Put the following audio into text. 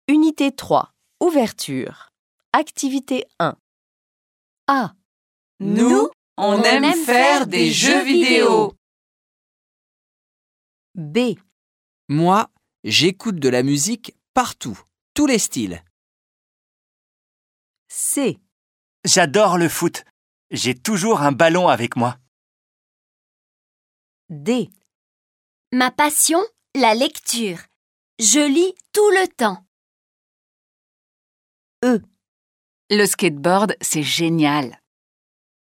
Unité 3. Ouverture. Activité 1. A. Nous, on aime faire des jeux vidéo. B. Moi, j'écoute de la musique partout, tous les styles. C. J'adore le foot. J'ai toujours un ballon avec moi. D. Ma passion, la lecture. Je lis tout le temps. E. Le skateboard, c'est génial.